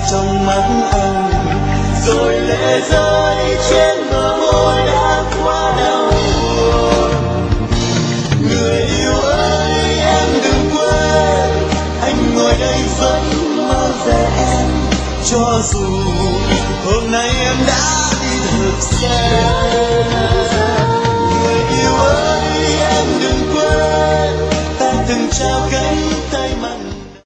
trong mắt anh, rồi lệ rơi trên bờ môi đã quá đau buồn. Người yêu ơi em đừng quên, anh ngồi đây vẫn mang về em, cho dù hôm nay em đã đi thực xe. Người yêu ơi em đừng quên, ta từng trao